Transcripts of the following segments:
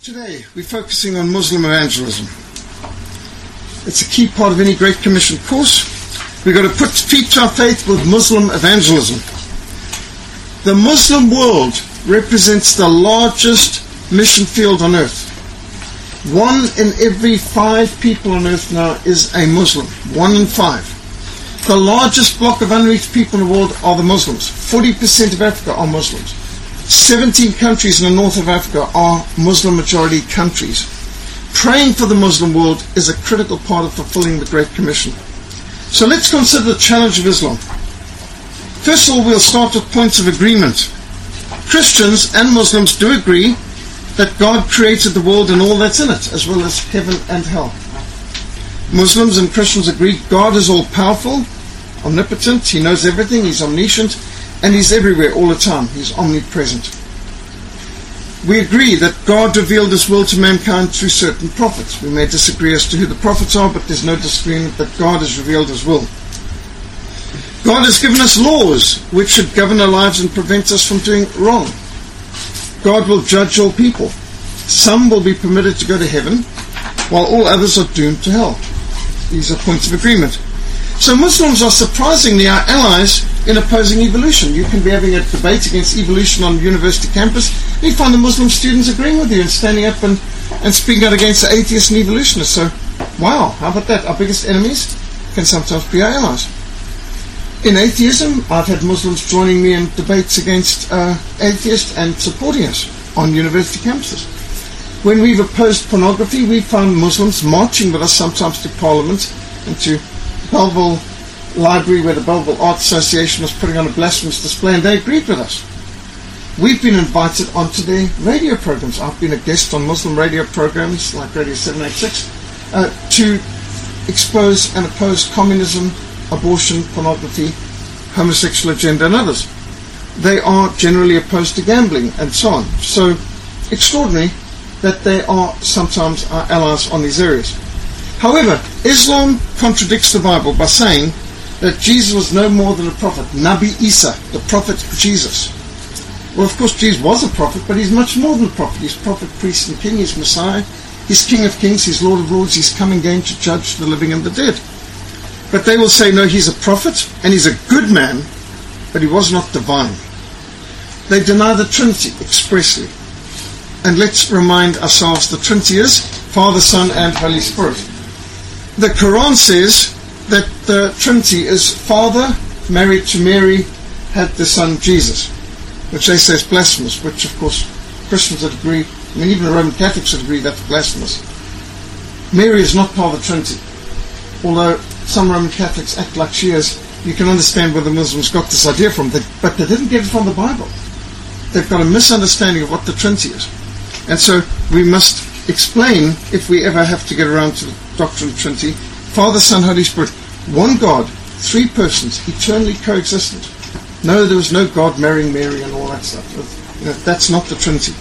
Today, we're focusing on Muslim evangelism. It's a key part of any Great Commission course. We've got to put feet to our faith with Muslim evangelism. The Muslim world represents the largest mission field on earth. 1 in every 5 people on earth now is a Muslim. 1 in 5. The largest block of unreached people in the world are the Muslims. 40% of Africa are Muslims. 17 countries in the north of Africa are Muslim-majority countries. Praying for the Muslim world is a critical part of fulfilling the Great Commission. So let's consider the challenge of Islam. First of all, we'll start with points of agreement. Christians and Muslims do agree that God created the world and all that's in it, as well as heaven and hell. Muslims and Christians agree God is all-powerful, omnipotent, He knows everything, He's omniscient, and He's everywhere all the time. He's omnipresent. We agree that God revealed His will to mankind through certain prophets. We may disagree as to who the prophets are, but there's no disagreement that God has revealed His will. God has given us laws which should govern our lives and prevent us from doing wrong. God will judge all people. Some will be permitted to go to heaven, while all others are doomed to hell. These are points of agreement. So Muslims are surprisingly our allies in opposing evolution. You can be having a debate against evolution on university campus, and you find the Muslim students agreeing with you and standing up and speaking out against the atheists and evolutionists. So, wow, how about that? Our biggest enemies can sometimes be our allies. In atheism, I've had Muslims joining me in debates against atheists and supporting us on university campuses. When we've opposed pornography, we've found Muslims marching with us sometimes to Parliament and to Belleville Library, where the Belleville Art Association was putting on a blasphemous display, and they agreed with us. We've been invited onto their radio programs. I've been a guest on Muslim radio programs like Radio 786 to expose and oppose communism, abortion, pornography, homosexual agenda, and others. They are generally opposed to gambling and so on. So extraordinary that they are sometimes our allies on these areas. However, Islam contradicts the Bible by saying that Jesus was no more than a prophet. Nabi Isa, the prophet Jesus. Well, of course, Jesus was a prophet, but he's much more than a prophet. He's prophet, priest, and king. He's Messiah. He's King of kings. He's Lord of lords. He's coming again to judge the living and the dead. But they will say, no, he's a prophet, and he's a good man, but he was not divine. They deny the Trinity expressly. And let's remind ourselves the Trinity is Father, Son, and Holy Spirit. The Quran says that the Trinity is Father married to Mary, had the Son Jesus, which they say is blasphemous, which of course Christians would agree, I mean even the Roman Catholics would agree that's blasphemous. Mary is not part of the Trinity. Although some Roman Catholics act like she is, you can understand where the Muslims got this idea from, but they didn't get it from the Bible. They've got a misunderstanding of what the Trinity is. And so we must explain, if we ever have to get around to the doctrine of Trinity, Father, Son, Holy Spirit, one God, 3 persons, eternally coexistent. No, there was no God marrying Mary and all that stuff. That's not the Trinity.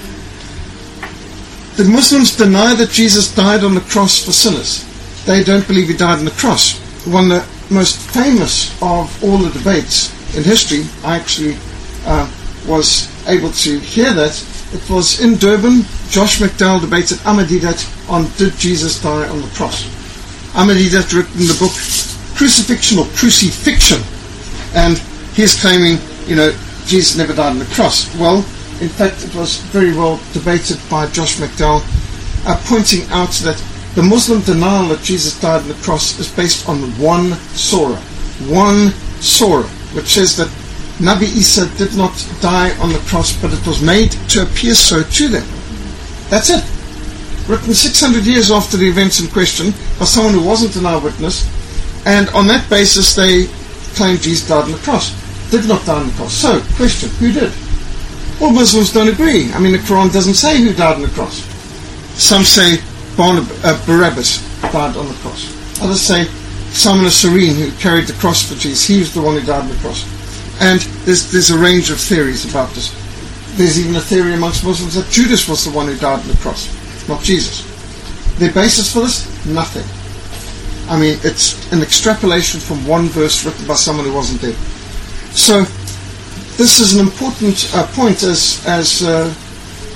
The Muslims deny that Jesus died on the cross for sinners. They don't believe He died on the cross. One of the most famous of all the debates in history, I actually was able to hear that. It was in Durban. Josh McDowell debated Ahmadiyat on did Jesus die on the cross. Ahmadiyat written the book Crucifixion or Crucifixion, and he's claiming, Jesus never died on the cross. Well, in fact, it was very well debated by Josh McDowell, pointing out that the Muslim denial that Jesus died on the cross is based on one surah, which says that Nabi Isa did not die on the cross, but it was made to appear so to them. That's it. Written 600 years after the events in question by someone who wasn't an eyewitness, and on that basis they claim Jesus died on the cross. Did not die on the cross. So, question, who did? Well, Muslims don't agree. I mean, the Quran doesn't say who died on the cross. Some say Barabbas died on the cross. Others say Simon of Cyrene, who carried the cross for Jesus, he was the one who died on the cross. And there's a range of theories about this. There's even a theory amongst Muslims that Judas was the one who died on the cross, not Jesus. Their basis for this? Nothing. I mean, it's an extrapolation from one verse written by someone who wasn't there. So, this is an important point as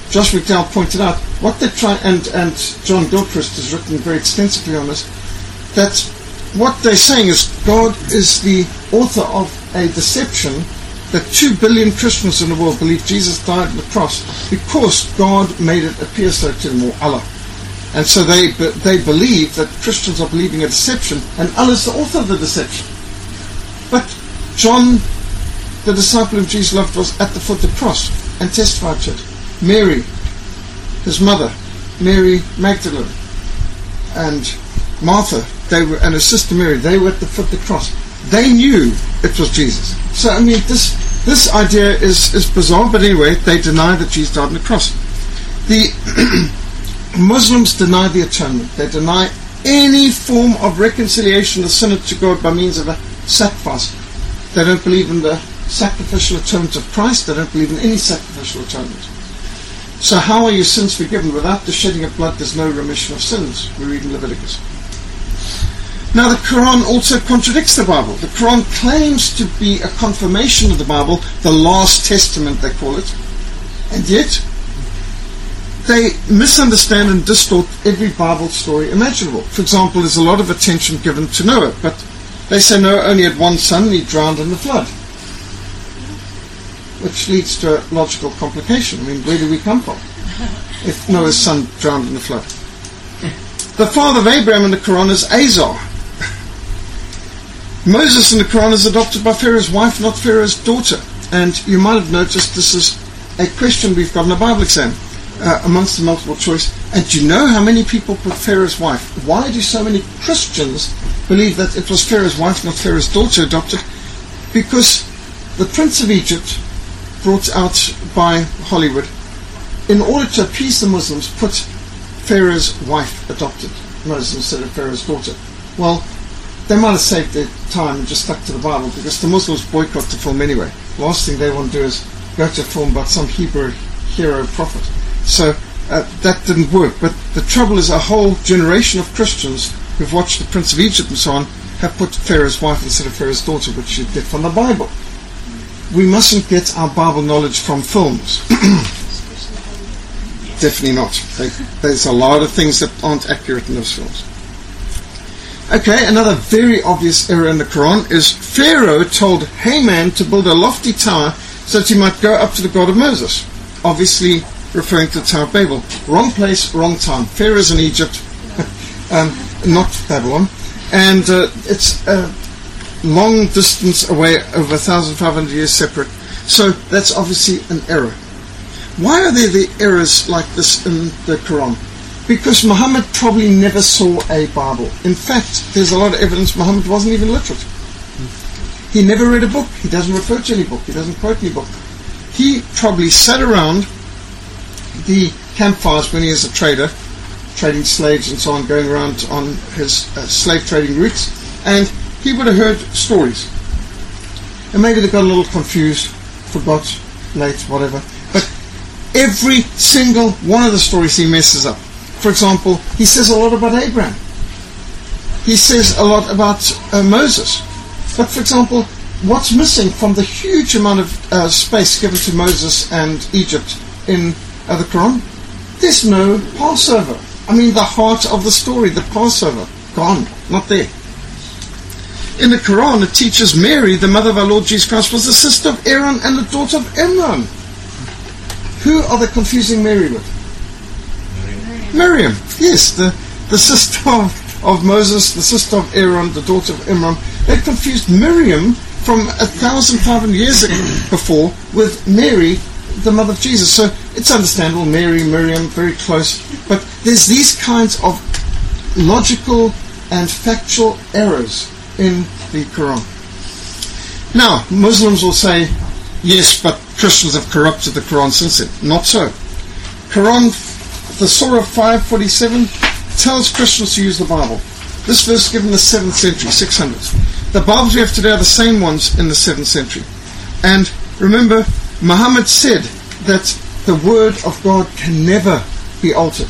Josh McDowell pointed out, what they try, and John Gilchrist has written very extensively on this, that what they're saying is God is the author of a deception that 2 billion Christians in the world believe Jesus died on the cross because God made it appear so to them, or Allah. And so they believe that Christians are believing a deception, and Allah is the author of the deception. But John, the disciple whom Jesus loved, was at the foot of the cross and testified to it. Mary, his mother, Mary Magdalene, and Martha, and her sister Mary, they were at the foot of the cross. They knew it was Jesus. So, I mean, this idea is bizarre, but anyway, they deny that Jesus died on the cross. The Muslims deny the atonement. They deny any form of reconciliation of sinner to God by means of a sacrifice. They don't believe in the sacrificial atonement of Christ. They don't believe in any sacrificial atonement. So how are your sins forgiven? Without the shedding of blood, there's no remission of sins. We read in Leviticus. Now, the Quran also contradicts the Bible. The Quran claims to be a confirmation of the Bible, the last testament they call it, and yet they misunderstand and distort every Bible story imaginable. For example, there's a lot of attention given to Noah, but they say Noah only had one son and he drowned in the flood, which leads to a logical complication. I mean, where do we come from if Noah's son drowned in the flood? The father of Abraham in the Quran is Azar. Moses in the Quran is adopted by Pharaoh's wife, not Pharaoh's daughter. And you might have noticed this is a question we've got in a Bible exam amongst the multiple choice. And do you know how many people put Pharaoh's wife? Why do so many Christians believe that it was Pharaoh's wife, not Pharaoh's daughter, adopted? Because the Prince of Egypt, brought out by Hollywood, in order to appease the Muslims, put Pharaoh's wife adopted Moses instead of Pharaoh's daughter. Well, they might have saved their time and just stuck to the Bible, because the Muslims boycott the film anyway. The last thing they want to do is go to a film about some Hebrew hero prophet. So that didn't work. But the trouble is, a whole generation of Christians who've watched the Prince of Egypt and so on have put Pharaoh's wife instead of Pharaoh's daughter, which you get from the Bible. We mustn't get our Bible knowledge from films. Definitely not. There's a lot of things that aren't accurate in those films. Okay, another very obvious error in the Quran is Pharaoh told Haman to build a lofty tower so that he might go up to the God of Moses. Obviously referring to the Tower of Babel. Wrong place, wrong time. Pharaoh's in Egypt, not Babylon. And it's a long distance away, over 1,500 years separate. So that's obviously an error. Why are there the errors like this in the Quran? Because Muhammad probably never saw a Bible. In fact, there's a lot of evidence Muhammad wasn't even literate. He never read a book. He doesn't refer to any book. He doesn't quote any book. He probably sat around the campfires when he was a trader, trading slaves and so on, going around on his slave trading routes, and he would have heard stories. And maybe they got a little confused, forgot, late, whatever. But every single one of the stories he messes up. For example, he says a lot about Abraham. He says a lot about Moses. But for example, what's missing from the huge amount of space given to Moses and Egypt in the Quran? There's no Passover. I mean, the heart of the story, the Passover, gone, not there. In the Quran, it teaches Mary, the mother of our Lord Jesus Christ, was the sister of Aaron and the daughter of Imran. Who are they confusing Mary with? Miriam. Yes, the sister of Moses, the sister of Aaron, the daughter of Imran. They confused Miriam from 1,500 years before with Mary, the mother of Jesus. So it's understandable, Mary, Miriam, very close. But there's these kinds of logical and factual errors in the Quran. Now, Muslims will say, yes, but Christians have corrupted the Quran since then. Not so. Quran, the Surah 547, tells Christians to use the Bible. This verse is given in the 7th century, 600s. The Bibles we have today are the same ones in the 7th century. And remember, Muhammad said that the word of God can never be altered.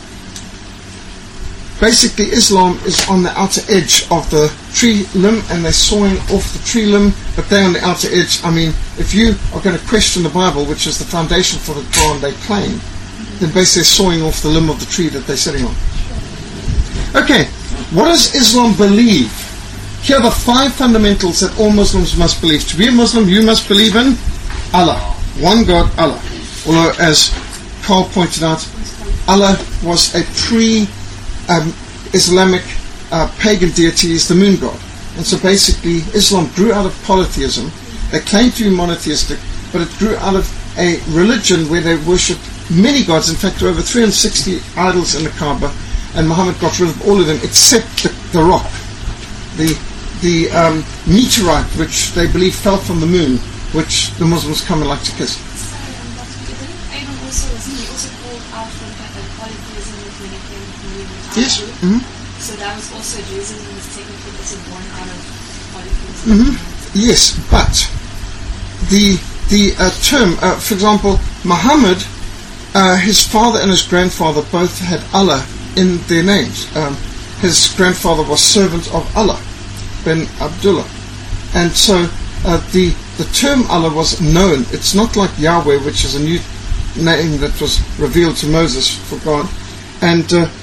Basically, Islam is on the outer edge of the tree limb, and they're sawing off the tree limb, but they're on the outer edge. I mean, if you are going to question the Bible, which is the foundation for the Quran they claim, then basically sawing off the limb of the tree that they're sitting on. Okay, what does Islam believe? Here are the 5 fundamentals that all Muslims must believe. To be a Muslim, you must believe in Allah. One God, Allah. Although, as Carl pointed out, Allah was a pre-Islamic pagan deity, is the moon god. And so basically, Islam grew out of polytheism. They claimed to be monotheistic, but it grew out of a religion where they worshipped many gods. In fact, there were over 360 idols in the Kaaba, and Muhammad got rid of all of them except the rock, the meteorite, which they believe fell from the moon, which the Muslims come and like to kiss. Yes. Mm-hmm. So that was also Judaism was technically also born out of polytheism. Mm-hmm. Yes, but the term, for example, Muhammad, his father and his grandfather both had Allah in their names. His grandfather was servant of Allah, Ben Abdullah, and so the term Allah was known. It's not like Yahweh, which is a new name that was revealed to Moses for God, and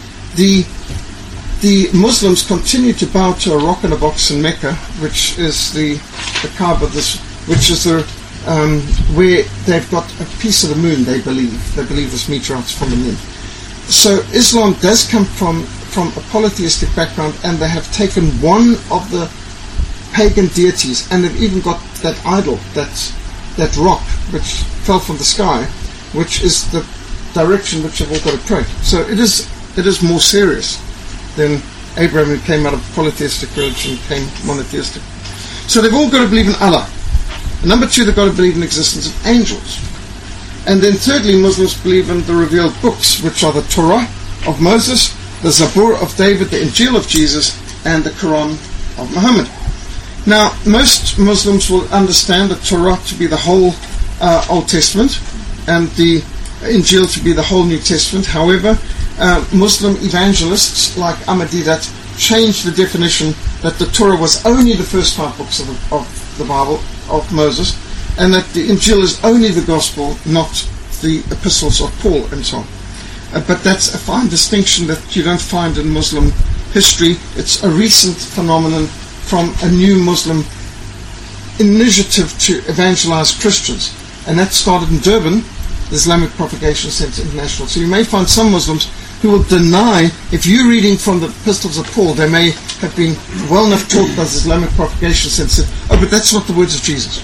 the Muslims continue to bow to a rock in a box in Mecca, which is the Kaaba, which is where they've got a piece of the moon. They believe this meteorite's from the moon. So Islam does come from a polytheistic background, and they have taken one of the pagan deities, and they've even got that idol, that rock which fell from the sky, which is the direction which they've all got to pray. So it is more serious than Abraham, who came out of polytheistic religion, became monotheistic. So they've all got to believe in Allah. And number 2, they've got to believe in the existence of angels. And then thirdly, Muslims believe in the revealed books, which are the Torah of Moses, the Zabur of David, the Injil of Jesus, and the Quran of Muhammad. Now, most Muslims will understand the Torah to be the whole Old Testament, and the Injil to be the whole New Testament. However, Muslim evangelists like Ahmadiyyat changed the definition that the Torah was only the first 5 books of the Bible of Moses, and that the Injil is only the Gospel, not the epistles of Paul and so on. But that's a fine distinction that you don't find in Muslim history. It's a recent phenomenon from a new Muslim initiative to evangelize Christians, and that started in Durban, the Islamic Propagation Center International. So you may find some Muslims who will deny, if you're reading from the epistles of Paul, they may have been well enough taught by the Islamic Propagation Center, oh, but that's not the words of Jesus.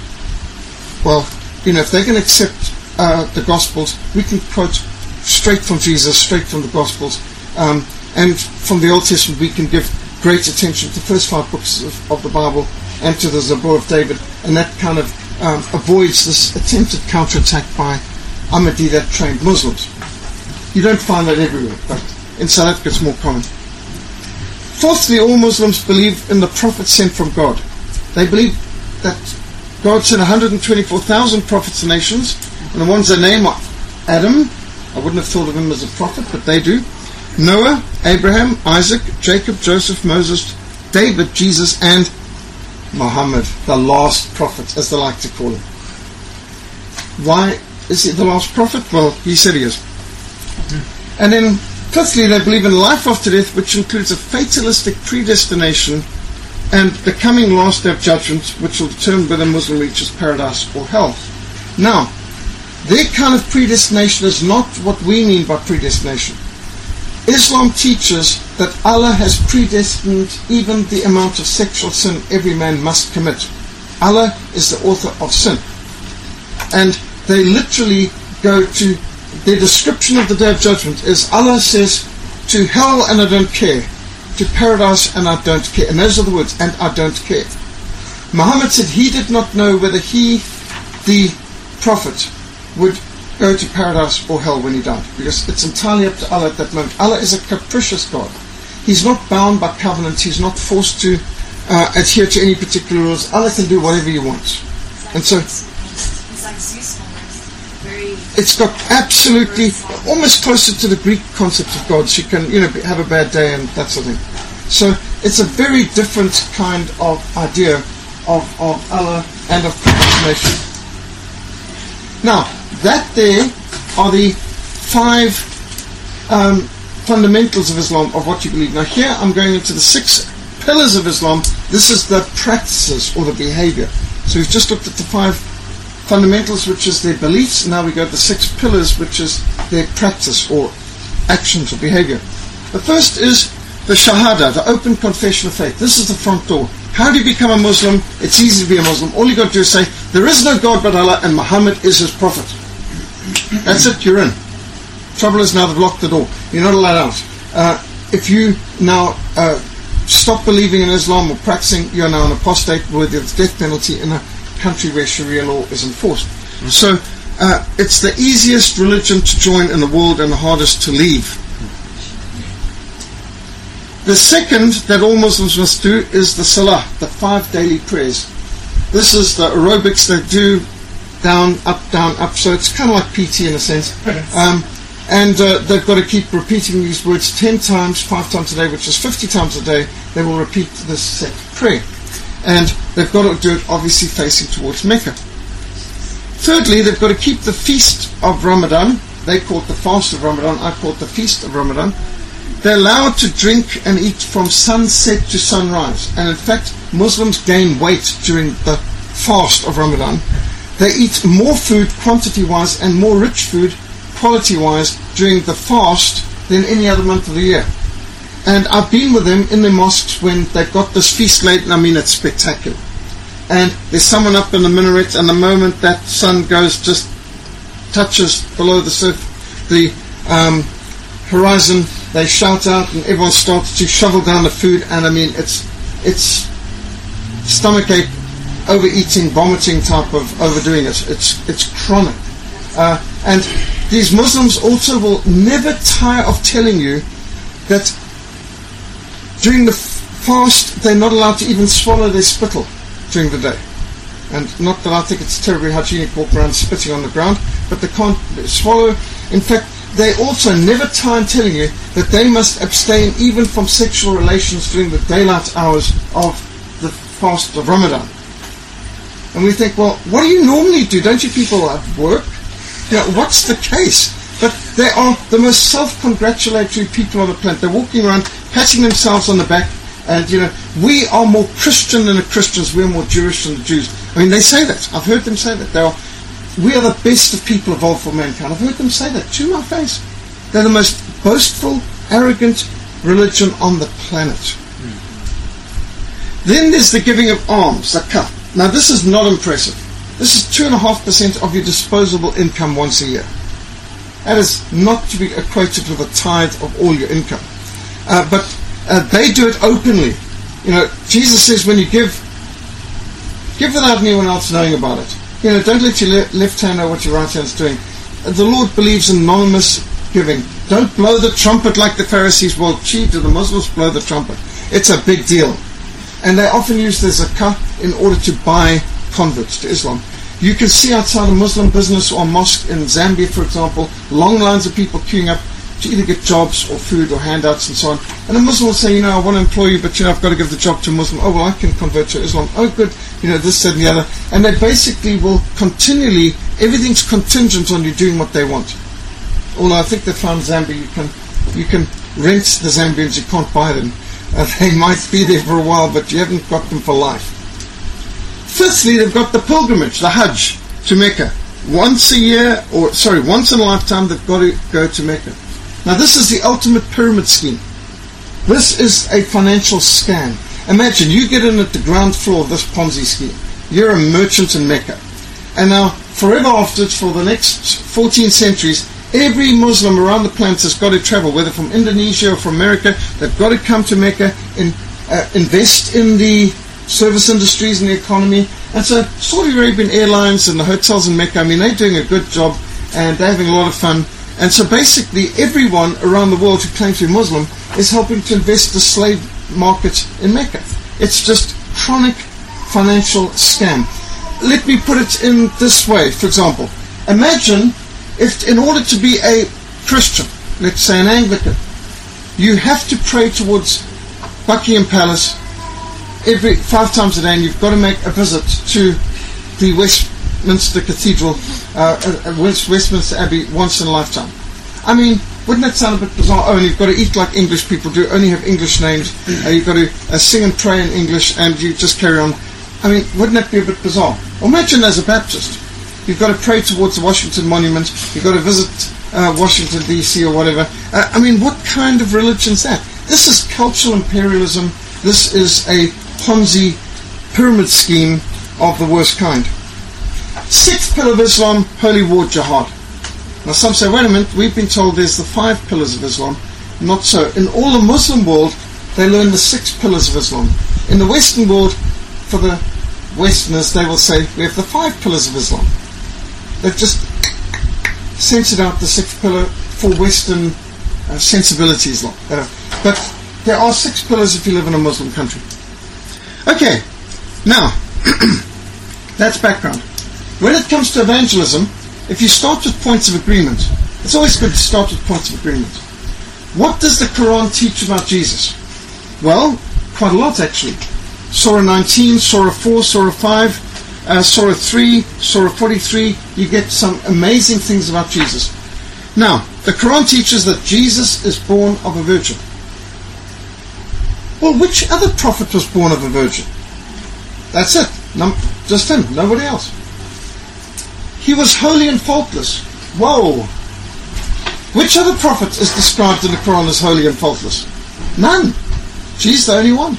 Well, if they can accept the Gospels, we can quote straight from Jesus, straight from the Gospels, and from the Old Testament we can give great attention to the first 5 books of the Bible and to the Zabur of David, and that kind of avoids this attempted counterattack by Ahmadiyyat trained Muslims. You don't find that everywhere, but in South Africa it's more common. Fourthly, all Muslims believe in the prophets sent from God. They believe that God sent 124,000 prophets to nations, and the ones they name are Adam. I wouldn't have thought of him as a prophet, but they do. Noah, Abraham, Isaac, Jacob, Joseph, Moses, David, Jesus, and Muhammad, the last prophet, as they like to call him. Why is he the last prophet? Well, he said he is. And then, fifthly, they believe in life after death, which includes a fatalistic predestination and the coming last day of judgment, which will determine whether a Muslim reaches paradise or hell. Now, their kind of predestination is not what we mean by predestination. Islam teaches that Allah has predestined even the amount of sexual sin every man must commit. Allah is the author of sin. And they literally go to, their description of the Day of Judgment is, Allah says, to hell and I don't care, to paradise and I don't care. And those are the words, and I don't care. Muhammad said he did not know whether he, the Prophet, would go to paradise or hell when he died, because it's entirely up to Allah at that moment. Allah is a capricious God. He's not bound by covenants. He's not forced to adhere to any particular rules. Allah can do whatever he wants. And so it's like Zeus almost. It's got absolutely almost closer to the Greek concept of gods. You can have a bad day and that sort of thing. So it's a very different kind of idea of Allah and of predestination. Now, that there are the 5 fundamentals of Islam, of what you believe. Now here I'm going into the 6 pillars of Islam. This is the practices or the behavior. So we've just looked at the 5 fundamentals, which is their beliefs. Now we go to the 6 pillars, which is their practice or actions or behavior. The first is the Shahada, the open confession of faith. This is the front door. How do you become a Muslim? It's easy to be a Muslim. All you got to do is say, there is no God but Allah and Muhammad is his prophet. That's it, you're in. Trouble is now they've locked the door. You're not allowed out. If you now stop believing in Islam or practicing, you're now an apostate worthy of the death penalty in a country where Sharia law is enforced. So it's the easiest religion to join in the world and the hardest to leave. The second that all Muslims must do is the Salah, the 5 daily prayers. This is the aerobics they do, down, up, so it's kind of like PT in a sense. And they've got to keep repeating these words 10 times, 5 times a day, which is 50 times a day. They will repeat this set prayer. And they've got to do it obviously facing towards Mecca. Thirdly, they've got to keep the feast of Ramadan. They call it the fast of Ramadan. I call it the feast of Ramadan. They're allowed to drink and eat from sunset to sunrise. And in fact, Muslims gain weight during the fast of Ramadan. They eat more food quantity-wise and more rich food quality-wise during the fast than any other month of the year. And I've been with them in the mosques when they've got this feast late, and I mean it's spectacular. And there's someone up in the minaret, and the moment that sun goes, just touches below the horizon, they shout out and everyone starts to shovel down the food, and I mean it's stomachache, overeating, vomiting type of overdoing it. It's chronic. And these Muslims also will never tire of telling you that during the fast they're not allowed to even swallow their spittle during the day. And not that I think it's terribly hygienic walk around spitting on the ground, but they can't swallow. In fact, they also never tire in telling you that they must abstain even from sexual relations during the daylight hours of the fast of Ramadan. And we think, well, what do you normally do? Don't you people have work? You know, what's the case? But they are the most self-congratulatory people on the planet. They're walking around, patting themselves on the back, and, you know, we are more Christian than the Christians, we're more Jewish than the Jews. I mean, they say that. I've heard them say that. We are the best of people evolved for mankind. I've heard them say that to my face. They're the most boastful, arrogant religion on the planet. Then there's the giving of alms, zakah. Now, this is not impressive. This is 2.5% of your disposable income once a year. That is not to be equated with a tithe of all your income. But they do it openly. You know, Jesus says when you give without anyone else knowing about it. You know, don't let your left hand know what your right hand is doing. The Lord believes in anonymous giving. Don't blow the trumpet like the Pharisees. Well, gee, do the Muslims blow the trumpet? It's a big deal. And they often use the zakah in order to buy converts to Islam. You can see outside a Muslim business or mosque in Zambia, for example, long lines of people queuing up to either get jobs or food or handouts and so on. And a Muslim will say, you know, I want to employ you, but, you know, I've got to give the job to a Muslim. Oh, well, I can convert to Islam. Oh, good. You know, this, that, and the other. And they basically will continually, everything's contingent on you doing what they want. Although I think they found Zambia, you can rent the Zambians, you can't buy them. They might be there for a while, but you haven't got them for life. Fifthly, they've got the pilgrimage, the Hajj, to Mecca. Once in a lifetime, they've got to go to Mecca. Now, this is the ultimate pyramid scheme. This is a financial scam. Imagine, you get in at the ground floor of this Ponzi scheme. You're a merchant in Mecca. And now, forever afterwards, for the next 14 centuries, every Muslim around the planet has got to travel, whether from Indonesia or from America. They've got to come to Mecca and invest in the service industries and the economy. And so Saudi Arabian Airlines and the hotels in Mecca, I mean, they're doing a good job and they're having a lot of fun. And so basically everyone around the world who claims to be Muslim is helping to invest the slave market in Mecca. It's just chronic financial scam. Let me put it in this way, for example. Imagine if in order to be a Christian, let's say an Anglican, you have to pray towards Buckingham Palace every 5 times a day, and you've got to make a visit to the Westminster Cathedral, Westminster Abbey once in a lifetime. I mean, wouldn't that sound a bit bizarre? Oh, and you've got to eat like English people do, only have English names, you've got to sing and pray in English, and you just carry on. I mean, wouldn't that be a bit bizarre? Imagine as a Baptist, you've got to pray towards the Washington Monument, you've got to visit Washington, D.C. or whatever. I mean, what kind of religion is that? This is cultural imperialism. This is a Ponzi pyramid scheme of the worst kind. Sixth pillar of Islam, holy war, jihad. Now some say, wait a minute, we've been told there's the 5 pillars of Islam. Not so. In all the Muslim world, they learn the 6 pillars of Islam. In the Western world, for the Westerners, they will say, we have the 5 pillars of Islam. They've just censored out the 6th pillar for Western sensibilities. But there are 6 pillars if you live in a Muslim country. Okay, now, that's background. When it comes to evangelism, if you start with points of agreement, it's always good to start with points of agreement. What does the Quran teach about Jesus? Well, quite a lot actually. Surah 19, Surah 4, Surah 5, Surah 3, Surah 43, you get some amazing things about Jesus. Now, the Quran teaches that Jesus is born of a virgin. Well, which other prophet was born of a virgin? That's it. Just him, nobody else. He was holy and faultless. Whoa! Which other prophet is described in the Quran as holy and faultless? None. She's the only one.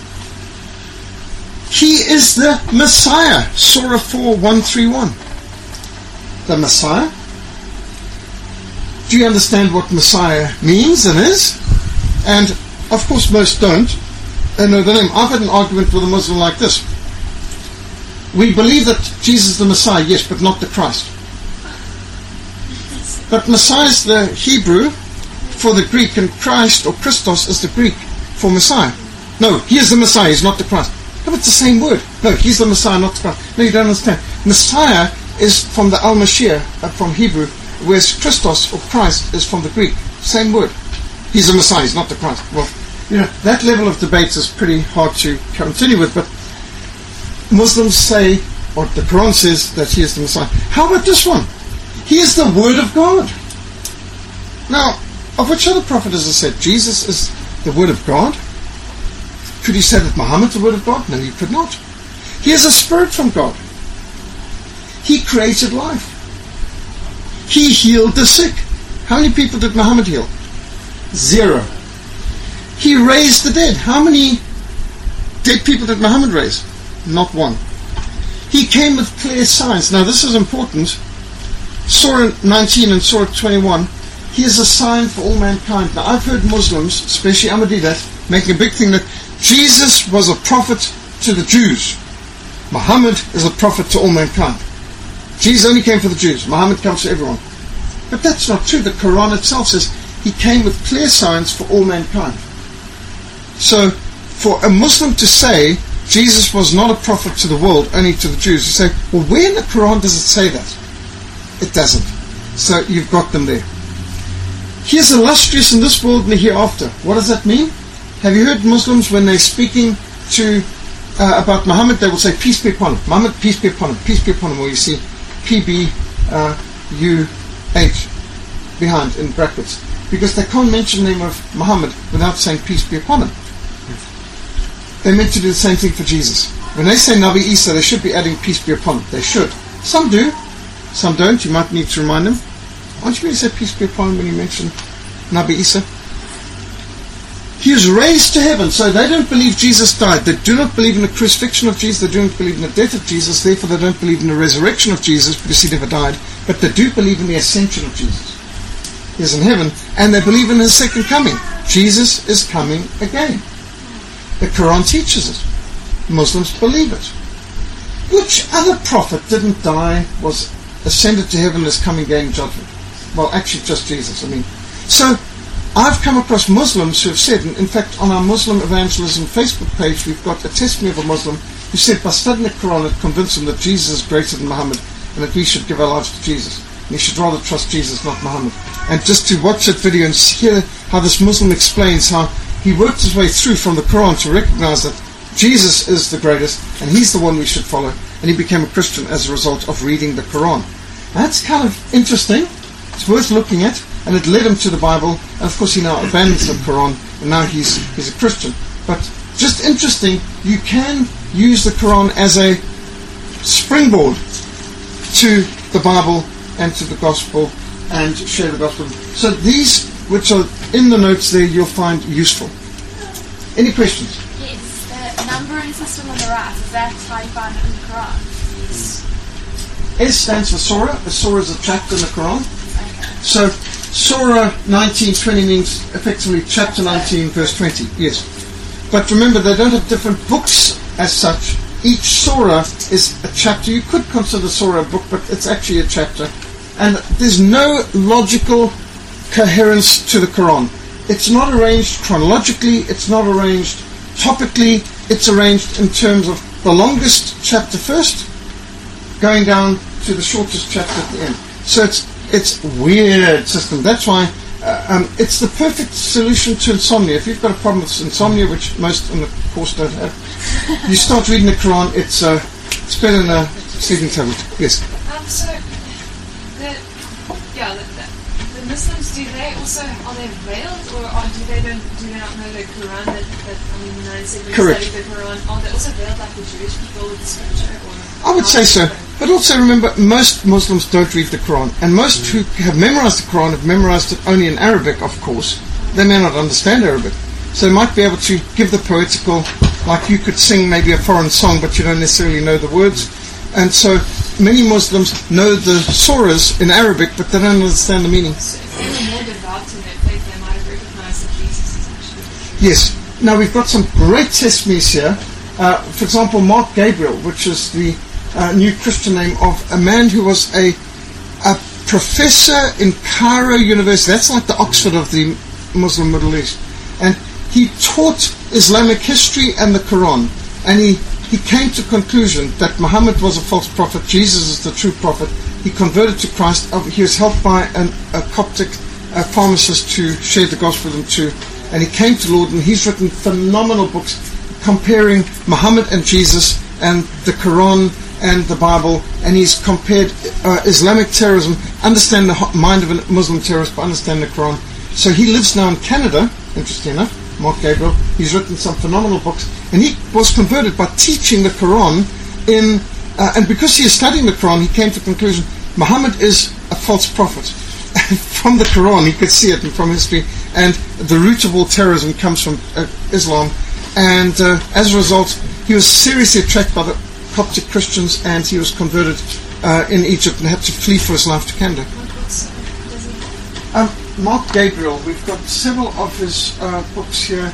He is the Messiah. Surah 4, 131. The Messiah? Do you understand what Messiah means and is? And, of course, most don't. They know the name. I've had an argument with a Muslim like this. We believe that Jesus is the Messiah, yes, but not the Christ. But Messiah is the Hebrew for the Greek, and Christ or Christos is the Greek for Messiah. No, he is the Messiah, he's not the Christ. No, it's the same word. No, he's the Messiah, not the Christ. No, you don't understand. Messiah is from the Al-Mashiach, from Hebrew, whereas Christos or Christ is from the Greek. Same word. He's the Messiah, he's not the Christ. Well, you know, that level of debate is pretty hard to continue with, but Muslims say, or the Quran says, that he is the Messiah. How about this one? He is the Word of God. Now, of which other prophet does it say Jesus is the Word of God? Could he say that Muhammad is the Word of God? No, he could not. He is a spirit from God. He created life. He healed the sick. How many people did Muhammad heal? 0. He raised the dead. How many dead people did Muhammad raise? Not 1. He came with clear signs. Now this is important. Surah 19 and Surah 21, he is a sign for all mankind. Now I've heard Muslims, especially Ahmadiyyat, making a big thing that Jesus was a prophet to the Jews. Muhammad is a prophet to all mankind. Jesus only came for the Jews. Muhammad comes to everyone. But that's not true. The Quran itself says he came with clear signs for all mankind. So for a Muslim to say Jesus was not a prophet to the world, only to the Jews, you say, well, where in the Quran does it say that? It doesn't. So you've got them there. He is illustrious in this world and the hereafter. What does that mean? Have you heard Muslims when they're speaking to about Muhammad, they will say, peace be upon him. Muhammad, peace be upon him. Peace be upon him. Or you see PBUH behind in brackets. Because they can't mention the name of Muhammad without saying peace be upon him. They're meant to do the same thing for Jesus. When they say Nabi Isa, they should be adding peace be upon him. They should. Some do. Some don't. You might need to remind them. Aren't you going to say peace be upon him when you mention Nabi Isa? He is raised to heaven. So they don't believe Jesus died. They do not believe in the crucifixion of Jesus. They don't believe in the death of Jesus. Therefore they don't believe in the resurrection of Jesus because he never died. But they do believe in the ascension of Jesus. He is in heaven. And they believe in his second coming. Jesus is coming again. The Quran teaches it. Muslims believe it. Which other prophet didn't die, was ascended to heaven, is coming again in judgment? Well, actually just Jesus. So I've come across Muslims who have said, and in fact on our Muslim Evangelism Facebook page we've got a testimony of a Muslim who said by studying the Quran it convinced him that Jesus is greater than Muhammad and that we should give our lives to Jesus. And you should rather trust Jesus, not Muhammad. And just to watch that video and hear how this Muslim explains how he worked his way through from the Quran to recognize that Jesus is the greatest and he's the one we should follow, and he became a Christian as a result of reading the Quran. That's kind of interesting. It's worth looking at. and it led him to the Bible. And of course, he now abandons the Quran, and now he's a Christian. But just interesting, you can use the Quran as a springboard to the Bible and to the gospel and share the gospel. So these, which are in the notes there, you'll find useful. Any questions? Yes, the numbering system on the right, is that how you find it in the Quran? S stands for Surah. A Surah is a chapter in the Quran. Okay. So Surah 19:20 means effectively chapter 19, verse 20. Yes. But remember, they don't have different books as such. Each surah is a chapter. You could consider surah a book, but it's actually a chapter. And there's no logical coherence to the Quran. It's not arranged chronologically. It's not arranged topically. It's arranged in terms of the longest chapter first, going down to the shortest chapter at the end. So it's a weird system. That's why it's the perfect solution to insomnia. If you've got a problem with insomnia, which most on the course don't have, you start reading the Quran. It's better than a sleeping tablet. Yes. So the Muslims, are they veiled, or do they not know the Quran? They Correct. study the Quran. Are they also veiled like the Jewish people with the scripture? Or I would say so. But also remember, most Muslims don't read the Quran. And most who have memorized the Quran have memorized it only in Arabic, of course. They may not understand Arabic. So they might be able to give the poetical, like you could sing maybe a foreign song, but you don't necessarily know the words. And so many Muslims know the surahs in Arabic, but they don't understand the meaning. So if they were more devout in their faith, they might have recognized that Jesus is actually... Yes. Now we've got some great testimonies here. For example, Mark Gabriel, which is the new Christian name of a man who was a professor in Cairo University. That's like the Oxford of the Muslim Middle East. And he taught Islamic history and the Quran. And he came to the conclusion that Muhammad was a false prophet, Jesus is the true prophet. He converted to Christ. He was helped by a Coptic pharmacist to share the gospel with him too. And he came to the Lord, and he's written phenomenal books comparing Muhammad and Jesus and the Quran and the Bible, and he's compared Islamic terrorism, understand the mind of a Muslim terrorist, but understand the Quran. So he lives now in Canada, interesting enough, Mark Gabriel. He's written some phenomenal books, and he was converted by teaching the Quran and because he is studying the Quran, he came to the conclusion Muhammad is a false prophet. From the Quran, he could see it, and from history, and the root of all terrorism comes from Islam. And as a result, he was seriously attracted by the Coptic Christians, and he was converted in Egypt and had to flee for his life to Canada. Mark Gabriel, we've got several of his books here.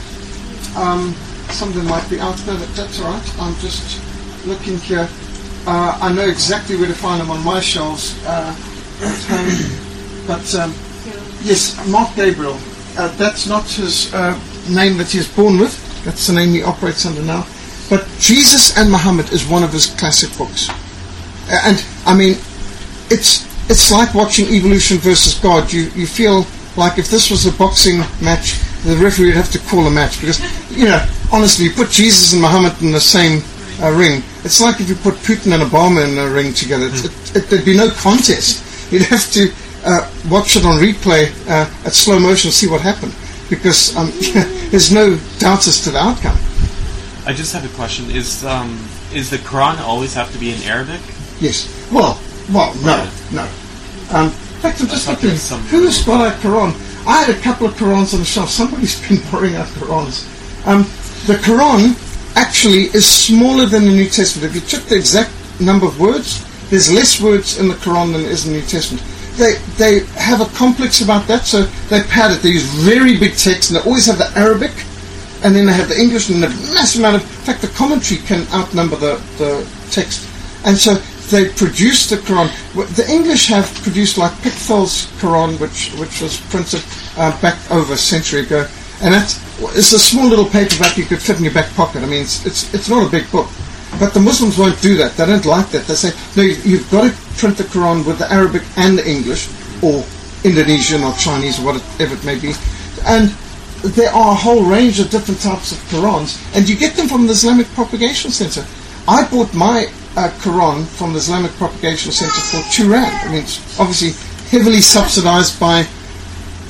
Some of them might be out there, that's all right. I'm just looking here. I know exactly where to find them on my shelves at home. But yes, Mark Gabriel. That's not his name that he was born with. That's the name he operates under now. But Jesus and Muhammad is one of his classic books. And I mean, it's like watching Evolution versus God. You feel like if this was a boxing match, the referee would have to call a match, because, honestly, you put Jesus and Muhammad in the same ring. It's like if you put Putin and Obama in a ring together. There'd be no contest. You'd have to watch it on replay at slow motion, see what happened, because there's no doubt as to the outcome. I just have a question. Is the Quran always have to be in Arabic? Yes. Well, no. In fact, I'm just looking. Who's got a Quran? I had a couple of Qurans on the shelf. Somebody's been borrowing out Qurans. The Quran actually is smaller than the New Testament. If you took the exact number of words, there's less words in the Quran than there is in the New Testament. They have a complex about that, so they pad it. They use very big text, and they always have the Arabic, and then they have the English, and a massive amount of... In fact, the commentary can outnumber the text. And so they produce the Quran. The English have produced like Pickford's Quran, which was printed back over a century ago, and it's a small little paperback you could fit in your back pocket. I mean, it's not a big book. But the Muslims won't do that. They don't like that. They say, no, you've got to print the Quran with the Arabic and the English, or Indonesian or Chinese, or whatever it may be. And there are a whole range of different types of Qurans, and you get them from the Islamic Propagation Center. I bought my Quran from the Islamic Propagation Center for £2. I mean, it's obviously heavily subsidized by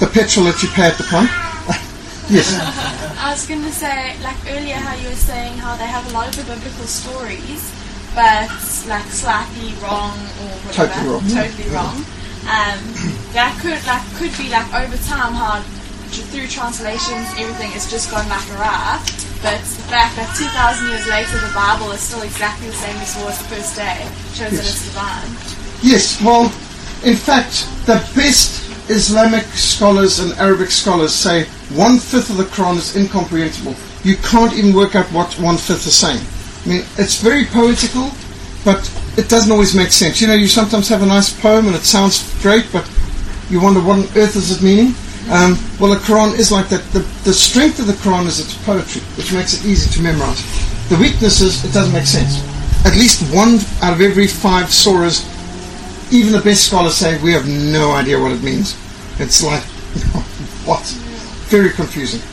the petrol that you pay at the pump. Yes. I was going to say, like earlier, how you were saying how they have a lot of the biblical stories, but like slightly wrong or whatever, totally wrong. That could be like over time how through translations everything has just gone like awry. But the fact that 2,000 years later the Bible is still exactly the same as it was the first day shows that it's divine. Yes, well, in fact, the best Islamic scholars and Arabic scholars say 1/5 of the Quran is incomprehensible. You can't even work out what 1/5 is saying. I mean, it's very poetical, but it doesn't always make sense. You know, you sometimes have a nice poem and it sounds great, but you wonder what on earth is it meaning? Well, the Quran is like that. The strength of the Quran is its poetry, which makes it easy to memorize. The weakness is it doesn't make sense. At least 1 out of every 5 surahs, even the best scholars say, we have no idea what it means. It's like, what? Very confusing.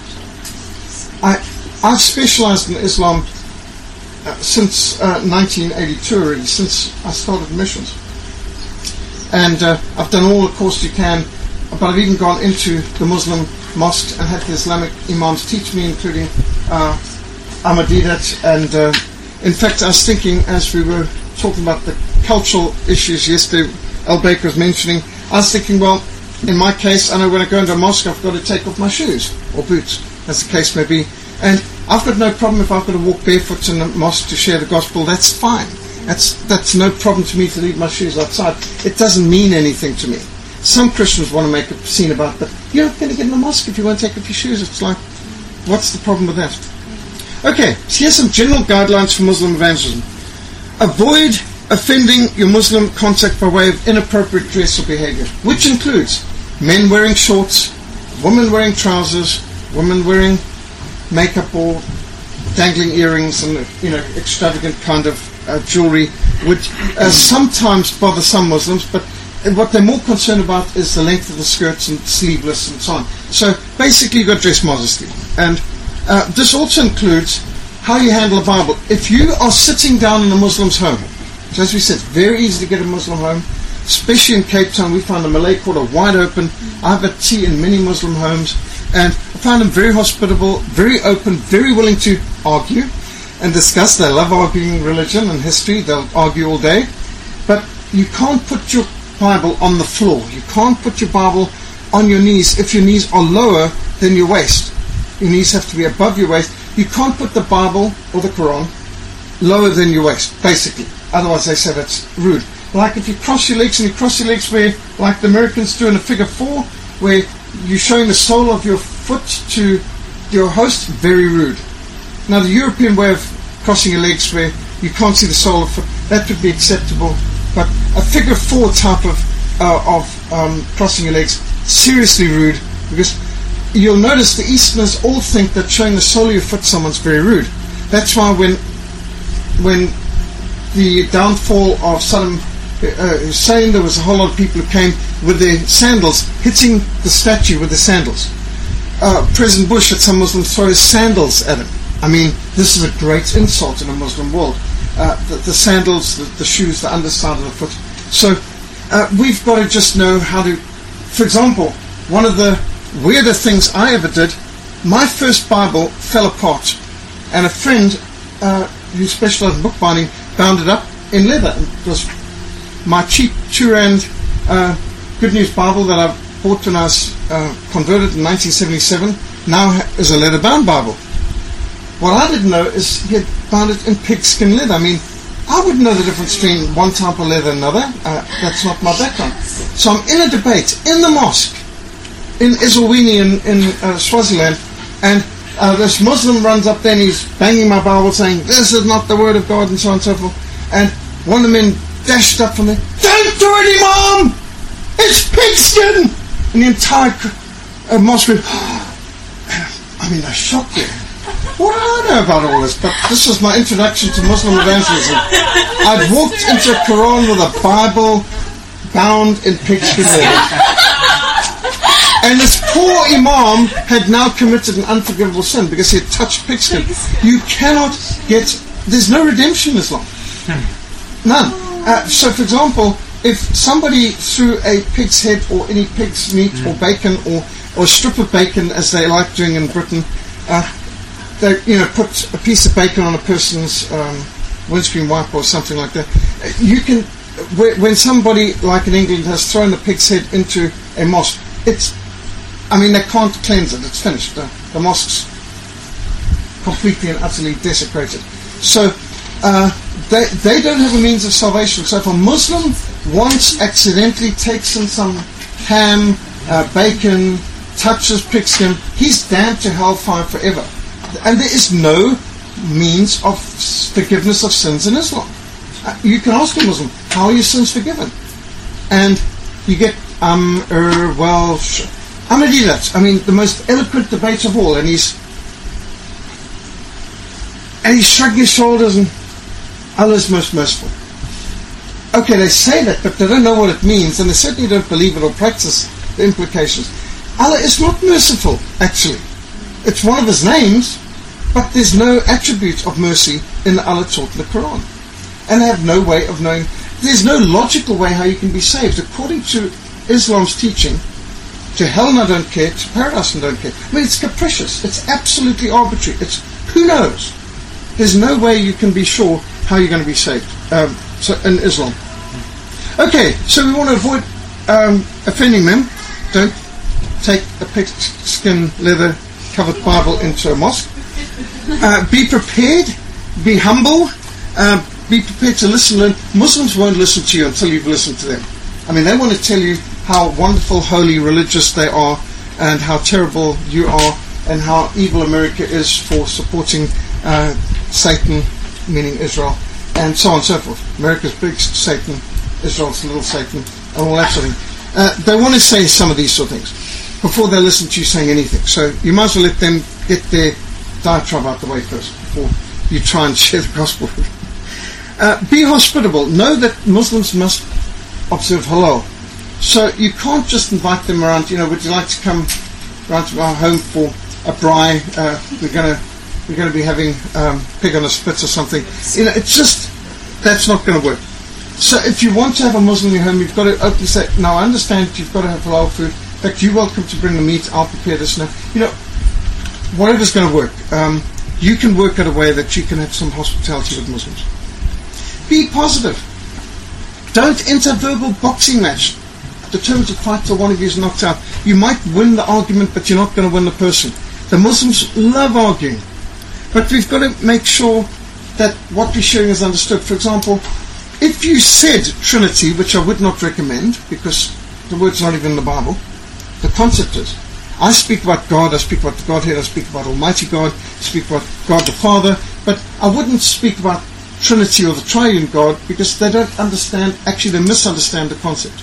I've specialized in Islam since 1982 already, since I started missions. And I've done all the course you can, but I've even gone into the Muslim mosques and had the Islamic imams teach me, including Ahmadiyyat. And in fact, I was thinking, as we were talking about the cultural issues yesterday, Al Baker was mentioning, I was thinking, well, in my case, I know when I go into a mosque, I've got to take off my shoes, or boots, as the case may be. And I've got no problem if I've got to walk barefoot in a mosque to share the gospel, that's fine. That's no problem to me to leave my shoes outside. It doesn't mean anything to me. Some Christians want to make a scene about that. You're not going to get in the mosque if you won't take off your shoes. It's like, what's the problem with that? Okay, so here's some general guidelines for Muslim evangelism. Avoid offending your Muslim contact by way of inappropriate dress or behavior, which includes men wearing shorts, women wearing trousers, women wearing makeup or dangling earrings and extravagant kind of jewelry, which sometimes bother some Muslims, but what they're more concerned about is the length of the skirts and sleeveless and so on. So basically you've got to dress modestly. And this also includes how you handle a Bible. If you are sitting down in a Muslim's home, so as we said, very easy to get a Muslim home, especially in Cape Town. We find the Malay Quarter wide open. I've had tea in many Muslim homes, and I find them very hospitable, very open, very willing to argue and discuss. They love arguing religion and history. They'll argue all day. But you can't put your Bible on the floor. You can't put your Bible on your knees if your knees are lower than your waist. Your knees have to be above your waist. You can't put the Bible or the Quran lower than your waist, basically. Otherwise they say that's rude. Like if you cross your legs, and you cross your legs where, like the Americans do in a figure 4, where you're showing the sole of your foot to your host, very rude. Now the European way of crossing your legs where you can't see the sole of the foot, that would be acceptable. But a figure 4 type of crossing your legs, seriously rude, because you'll notice the Easterners all think that showing the sole of your foot to someone's very rude. That's why when the downfall of Saddam Hussein, there was a whole lot of people who came with their sandals, hitting the statue with their sandals. President Bush had some Muslims throw his sandals at him. I mean, this is a great insult in a Muslim world. The sandals, the shoes, the underside of the foot. So we've got to just know how to... For example, one of the weirder things I ever did, my first Bible fell apart, and a friend who specialized in bookbinding bound it up in leather. It was my cheap 2 rand Good News Bible that I bought when I was converted in 1977, now is a leather-bound Bible. What I didn't know is he had bound it in pigskin leather. I mean, I wouldn't know the difference between one type of leather and another. That's not my background. So I'm in a debate in the mosque in Eswatini in Swaziland, and this Muslim runs up there and he's banging my Bible saying, this is not the word of God, and so on and so forth. And one of the men dashed up from there, don't do it, Imam! It's pigskin! And the entire mosque went, I mean, I shocked you. What do I know about all this? But this was my introduction to Muslim evangelism. I'd walked into a Quran with a Bible bound in pigskin leather. And this poor Imam had now committed an unforgivable sin because he had touched pigskin. You cannot get... There's no redemption in Islam. None. So, for example, if somebody threw a pig's head or any pig's meat or bacon or or a strip of bacon, as they like doing in Britain. They put a piece of bacon on a person's windscreen wiper or something like that. You can, when somebody like in England has thrown a pig's head into a mosque, they can't cleanse it. It's finished. The mosque's completely and utterly desecrated. So they don't have a means of salvation. So if a Muslim once accidentally takes in some ham, bacon, touches pigskin, he's damned to hellfire forever. And there is no means of forgiveness of sins in Islam. You can ask a Muslim, how are your sins forgiven? And you get, I'm going to do that. The most eloquent debate of all, and he's shrugging his shoulders, and Allah is most merciful. Okay, they say that, but they don't know what it means, and they certainly don't believe it or practice the implications. Allah is not merciful, actually. It's one of His names, but there's no attribute of mercy in the Allah taught in the Quran. And they have no way of knowing. There's no logical way how you can be saved. According to Islam's teaching, to hell and I don't care, to paradise and I don't care. It's capricious. It's absolutely arbitrary. It's, who knows? There's no way you can be sure how you're going to be saved in Islam. Okay, so we want to avoid offending them. Don't take a pigskin leather covered Bible into a mosque. Be prepared, be humble, be prepared to listen. Muslims won't listen to you until you've listened to them. They want to tell you how wonderful, holy, religious they are, and how terrible you are, and how evil America is for supporting Satan, meaning Israel, and so on and so forth. America's big Satan, Israel's little Satan, and all that sort of thing. They want to say some of these sort of things before they listen to you saying anything. So you might as well let them get their diatribe out the way first before you try and share the gospel. Be hospitable. Know that Muslims must observe halal. So you can't just invite them around, would you like to come round to our home for a braai? We're going to be having pig on a spit or something. It's just, that's not going to work. So if you want to have a Muslim in your home, you've got to openly say, now I understand you've got to have halal food, but you're welcome to bring the meat, I'll prepare this now. Whatever's going to work. You can work out a way that you can have some hospitality with Muslims. Be positive. Don't enter a verbal boxing match determined to fight till one of you is knocked out. You might win the argument, but you're not going to win the person. The Muslims love arguing. But we've got to make sure that what we're sharing is understood. For example, if you said Trinity, which I would not recommend, because the word's not even in the Bible, the concept is, I speak about God, I speak about the Godhead, I speak about Almighty God, I speak about God the Father, but I wouldn't speak about Trinity or the Triune God, because they don't understand, actually they misunderstand the concept.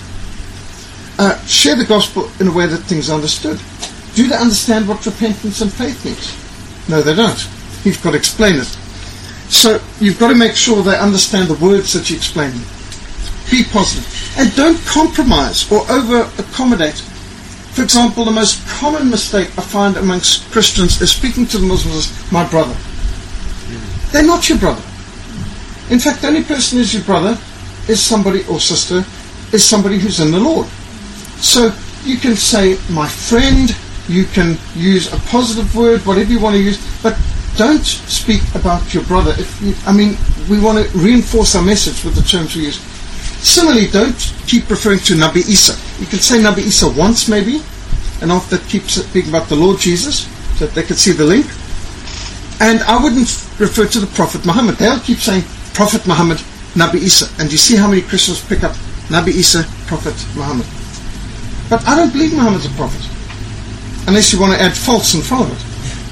Share the gospel in a way that things are understood. Do they understand what repentance and faith means? No, they don't. You've got to explain it. So you've got to make sure they understand the words that you explain them. Be positive. And don't compromise or over-accommodate. For example, the most common mistake I find amongst Christians is speaking to the Muslims as my brother. They're not your brother. In fact, the only person who's your brother is somebody, or sister, is somebody who's in the Lord. So you can say my friend, you can use a positive word, whatever you want to use, but don't speak about your brother. We want to reinforce our message with the terms we use. Similarly, don't keep referring to Nabi Isa. You can say Nabi Isa once maybe, and after that keep speaking about the Lord Jesus, so that they can see the link. And I wouldn't refer to the Prophet Muhammad. They'll keep saying Prophet Muhammad, Nabi Isa. And you see how many Christians pick up Nabi Isa, Prophet Muhammad. But I don't believe Muhammad's a prophet, unless you want to add false in front of it.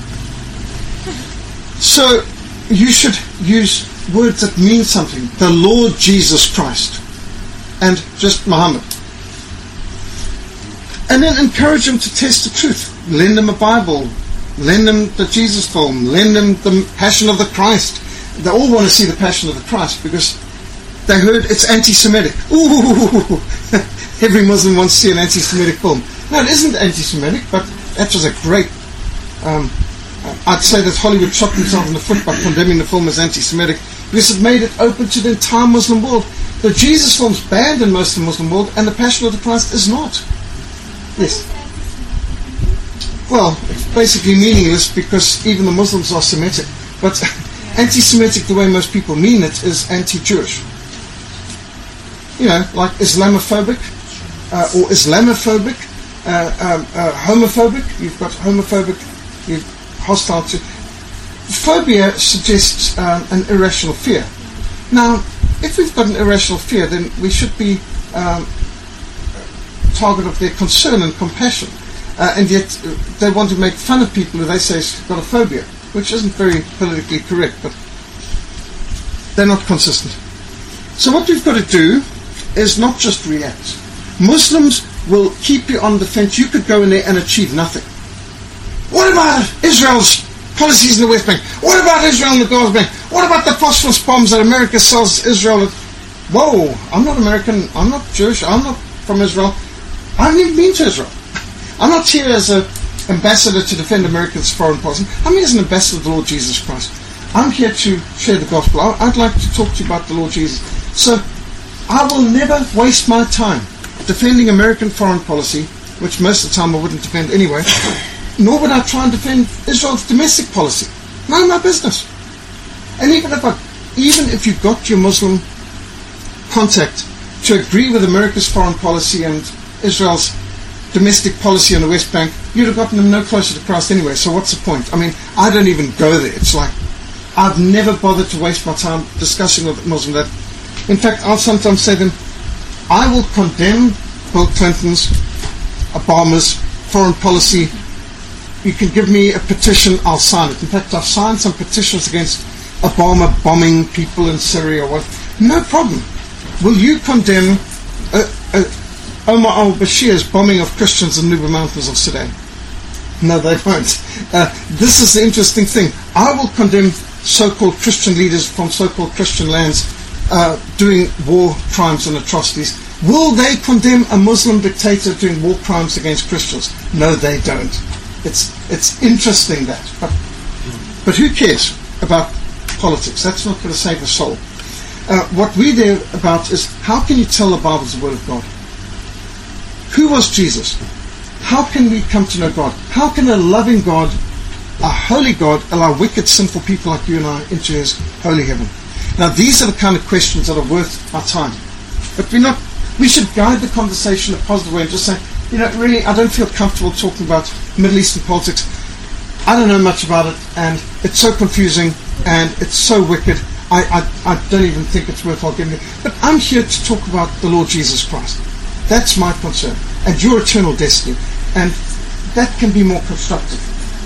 So you should use words that mean something. The Lord Jesus Christ. And just Muhammad. And then encourage them to test the truth. Lend them a Bible. Lend them the Jesus film. Lend them the Passion of the Christ. They all want to see the Passion of the Christ because they heard it's anti-Semitic. Ooh! Every Muslim wants to see an anti-Semitic film. No, it isn't anti-Semitic, but that was a great... I'd say that Hollywood shot themselves in the foot by condemning the film as anti-Semitic because it made it open to the entire Muslim world. The Jesus film's banned in most of the Muslim world, and the Passion of the Christ is not. Yes? Well, it's basically meaningless because even the Muslims are Semitic. But anti-Semitic, the way most people mean it, is anti-Jewish. You know, like Islamophobic or Islamophobic, homophobic. You've got homophobic, you're hostile to. Phobia suggests an irrational fear. Now, if we've got an irrational fear, then we should be target of their concern and compassion. And yet they want to make fun of people who they say have got a phobia, which isn't very politically correct, but they're not consistent. So what we've got to do is not just react. Muslims will keep you on the fence. You could go in there and achieve nothing. What about Israel's policies in the West Bank? What about Israel in the Gaza Bank? What about the phosphorus bombs that America sells Israel? Whoa, I'm not American, I'm not Jewish, I'm not from Israel. I haven't even been to Israel. I'm not here as an ambassador to defend America's foreign policy. I'm here as an ambassador of the Lord Jesus Christ. I'm here to share the gospel. I'd like to talk to you about the Lord Jesus. So I will never waste my time defending American foreign policy, which most of the time I wouldn't defend anyway, nor would I try and defend Israel's domestic policy. None of my business. And even if you got your Muslim contact to agree with America's foreign policy and Israel's domestic policy on the West Bank, you'd have gotten them no closer to Christ anyway. So what's the point? I mean, I don't even go there. It's like, I've never bothered to waste my time discussing with Muslims that. In fact, I'll sometimes say to them, I will condemn Bill Clinton's, Obama's foreign policy. You can give me a petition, I'll sign it. In fact, I've signed some petitions against Obama bombing people in Syria. No problem. Will you condemn Omar al-Bashir's bombing of Christians in the Nuba Mountains of Sudan? No, they won't. This is the interesting thing. I will condemn so-called Christian leaders from so-called Christian lands doing war crimes and atrocities. Will they condemn a Muslim dictator doing war crimes against Christians? No, they don't. It's interesting that. But who cares about politics? That's not going to save a soul. What we're there about is, how can you tell the Bible's the Word of God? Who was Jesus? How can we come to know God? How can a loving God, a holy God, allow wicked, sinful people like you and I into His holy heaven? Now, these are the kind of questions that are worth our time. But we should guide the conversation in a positive way and just say, really, I don't feel comfortable talking about Middle Eastern politics. I don't know much about it, and it's so confusing, and it's so wicked. I don't even think it's worthwhile giving it. But I'm here to talk about the Lord Jesus Christ. That's my concern. And your eternal destiny. And that can be more constructive.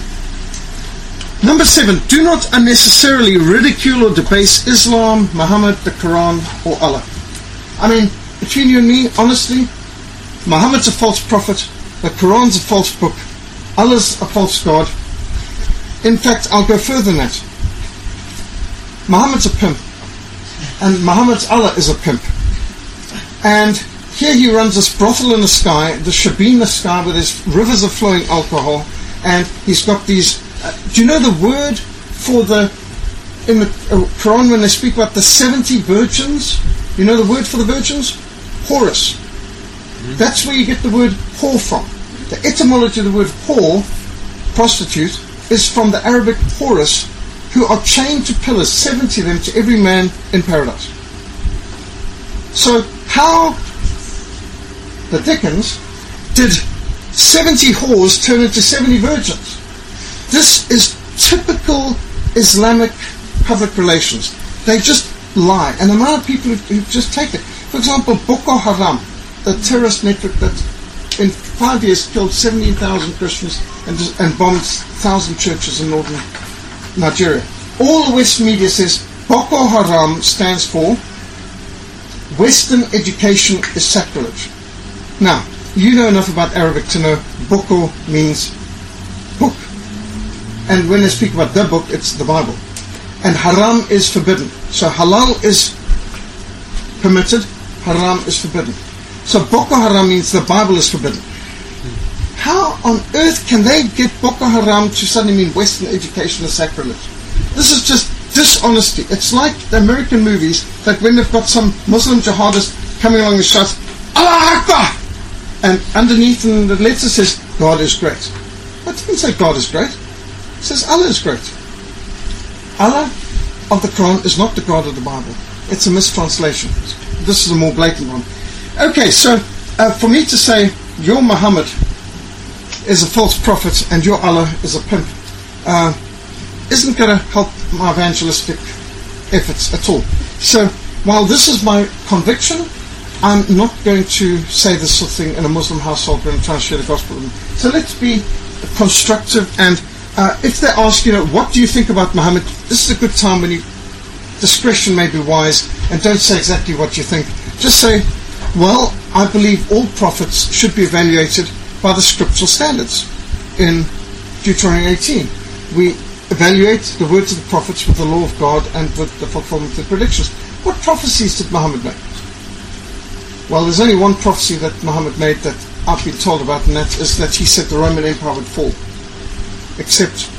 Number 7, do not unnecessarily ridicule or debase Islam, Muhammad, the Quran, or Allah. I mean, between you and me, honestly, Muhammad's a false prophet, the Quran's a false book, Allah's a false God. In fact, I'll go further than that. Muhammad's a pimp, and Muhammad's Allah is a pimp. And here he runs this brothel in the sky, the Shabin in the sky, with his rivers of flowing alcohol, and he's got these. Do you know the word for in the Quran when they speak about the 70 virgins? You know the word for the virgins? Horus. That's where you get the word whore from. The etymology of the word whore, prostitute, is from the Arabic Horus, who are chained to pillars, 70 of them, to every man in paradise. So how the dickens did 70 whores turn into 70 virgins? This is typical Islamic public relations. They just lie. And the amount of people who just take it. For example, Boko Haram, the terrorist network that in 5 years killed 17,000 Christians and bombed 1,000 churches in northern Nigeria. All the Western media says Boko Haram stands for Western education is sacrilege. Now, you know enough about Arabic to know Boko means book. And when they speak about the book, it's the Bible. And haram is forbidden. So halal is permitted, haram is forbidden. So Boko Haram means the Bible is forbidden. How on earth can they get Boko Haram to suddenly mean Western education is sacrilege? This is just dishonesty. It's like the American movies that when they've got some Muslim jihadist coming along the shots, Allah Akbar! And underneath in the letter says, God is great. But It didn't say God is great. It says Allah is great. Allah of the Quran is not the God of the Bible. It's a mistranslation. This is a more blatant one. Okay, so for me to say your Muhammad is a false prophet and your Allah is a pimp isn't going to help my evangelistic efforts at all. So while this is my conviction, I'm not going to say this sort of thing in a Muslim household when I'm trying to share the gospel with them. So let's be constructive, and if they ask, what do you think about Muhammad, this is a good time when discretion may be wise, and don't say exactly what you think. Just say, well, I believe all prophets should be evaluated by the scriptural standards. In Deuteronomy 18, we evaluate the words of the prophets with the law of God and with the fulfillment of the predictions. What prophecies did Muhammad make? Well, there's only one prophecy that Muhammad made that I've been told about, and that is that he said the Roman Empire would fall. Except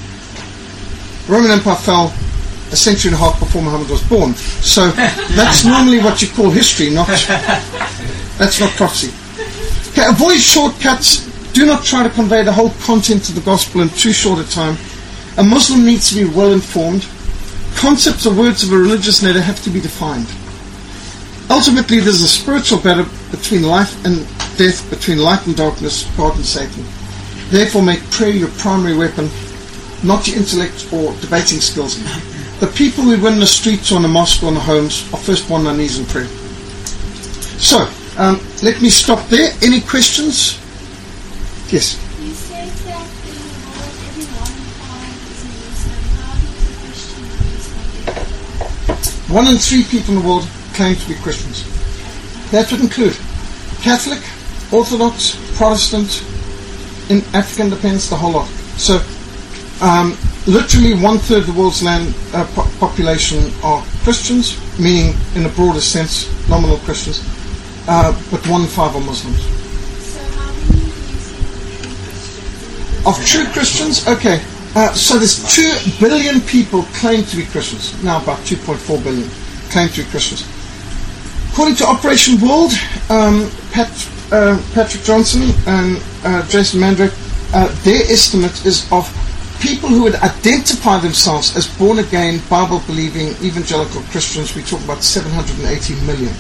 the Roman Empire fell a century and a half before Muhammad was born. So that's normally what you call history, that's not prophecy. Okay, avoid shortcuts. Do not try to convey the whole content of the gospel in too short a time. A Muslim needs to be well informed. Concepts or words of a religious letter have to be defined. Ultimately, there's a spiritual battle between life and death, between light and darkness, God and Satan. Therefore, make prayer your primary weapon, not your intellect or debating skills. The people we win in the streets or in the mosque or in the homes are first on their knees in prayer. So, let me stop there. Any questions? Yes? You said that in the world everyone finds a Muslim. How do the Christian Muslim? 1 in 3 people in the world claim to be Christians. That would include Catholic, Orthodox, Protestant, in African independence, the whole lot. So, literally 1/3 of the world's land population are Christians, meaning in a broader sense, nominal Christians, but 1 in 5 are Muslims. So how many Christians? Of true Christians, okay. So there's 2 billion people claim to be Christians. Now about 2.4 billion claim to be Christians. According to Operation World, Patrick Johnson and Jason Mandrake, their estimate is of people who would identify themselves as born-again, Bible-believing, evangelical Christians. We talk about 780 million.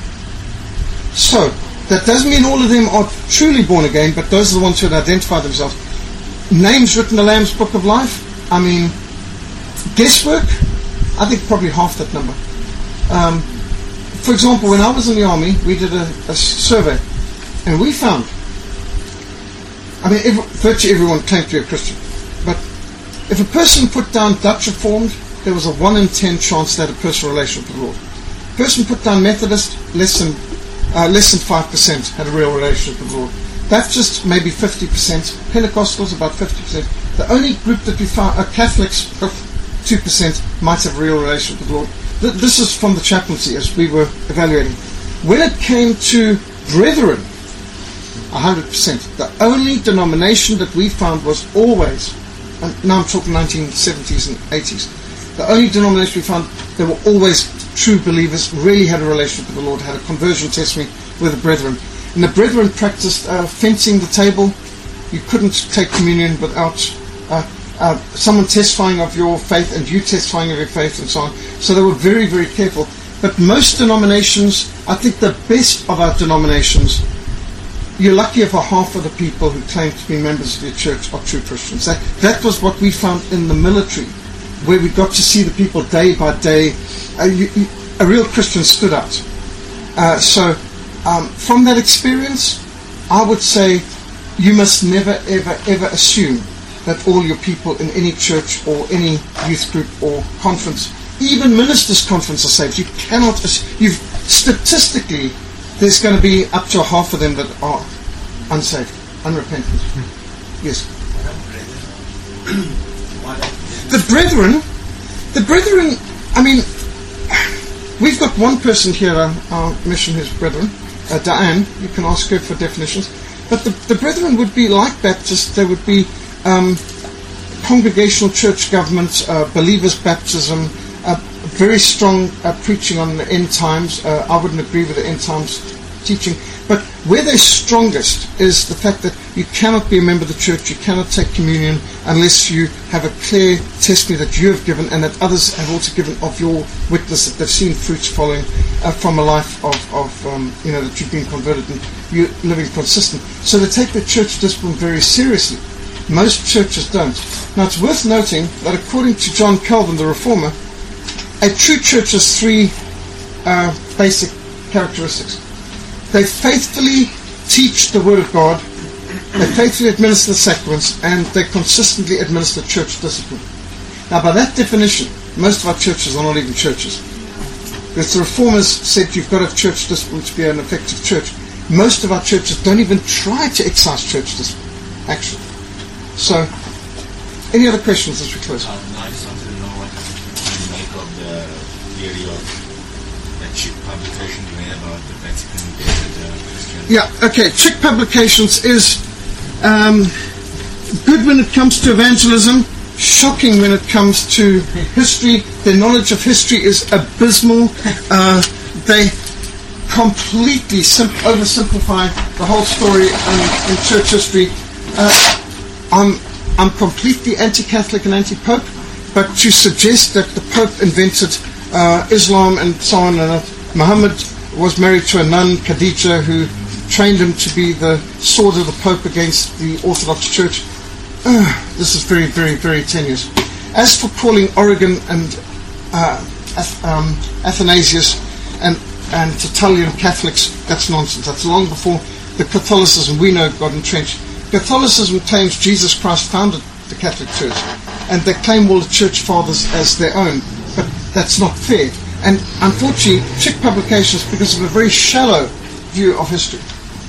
So, that doesn't mean all of them are truly born-again, but those are the ones who would identify themselves. Names written in the Lamb's Book of Life, I mean, guesswork, I think probably half that number. For example, when I was in the army, we did a survey, and we found, virtually everyone claimed to be a Christian, but if a person put down Dutch Reformed, there was a 1 in 10 chance they had a personal relationship with the Lord. A person put down Methodist, less than 5% had a real relationship with the Lord. Baptists, maybe 50%. Pentecostals, about 50%. The only group that we found, Catholics, 2% might have a real relationship with the Lord. This is from the chaplaincy as we were evaluating. When it came to brethren, 100%. The only denomination that we found was always, and now I'm talking 1970s and 80s, the only denomination we found, they were always true believers, really had a relationship with the Lord, had a conversion testimony with the brethren. And the brethren practiced fencing the table. You couldn't take communion without someone testifying of your faith and you testifying of your faith and so on. So they were very, very careful. But most denominations, I think the best of our denominations, you're lucky if a half of the people who claim to be members of your church are true Christians. That was what we found in the military, where we got to see the people day by day. A real Christian stood out. From that experience, I would say you must never, ever, ever assume that all your people in any church or any youth group or conference, even ministers' conference, are saved. You cannot. Statistically, there's going to be up to half of them that are unsaved, unrepentant. Yes. The brethren. I mean, we've got one person here, our mission, who's brethren, Diane. You can ask her for definitions. But the brethren would be like Baptists. They would be congregational church government, believers' baptism, very strong preaching on the end times. I wouldn't agree with the end times teaching. But where they're strongest is the fact that you cannot be a member of the church, you cannot take communion unless you have a clear testimony that you have given and that others have also given of your witness, that they've seen fruits following from a life of that you've been converted and you're living consistent. So they take the church discipline very seriously. Most churches don't. Now it's worth noting that according to John Calvin, the Reformer, a true church has three basic characteristics. They faithfully teach the Word of God, they faithfully administer the sacraments, and they consistently administer church discipline. Now, by that definition, most of our churches are not even churches. Because the Reformers said you've got to have church discipline to be an effective church. Most of our churches don't even try to exercise church discipline, actually. So, any other questions as we close? No, I just wanted to know what you make of the theory of that Chick publication you made about the Vatican Christian. Yeah, okay. Chick Publications is good when it comes to evangelism, shocking when it comes to history. Their knowledge of history is abysmal. They completely oversimplify the whole story in church history. I'm completely anti-Catholic and anti-Pope, but to suggest that the Pope invented Islam and so on, and that Muhammad was married to a nun, Khadija, who trained him to be the sword of the Pope against the Orthodox Church. This is very, very, very tenuous. As for calling Origen and Athanasius and Tertullian Catholics, that's nonsense. That's long before the Catholicism we know got entrenched. Catholicism claims Jesus Christ founded the Catholic Church, and they claim all the church fathers as their own, but that's not fair. And unfortunately, Chick Publications, because of a very shallow view of history.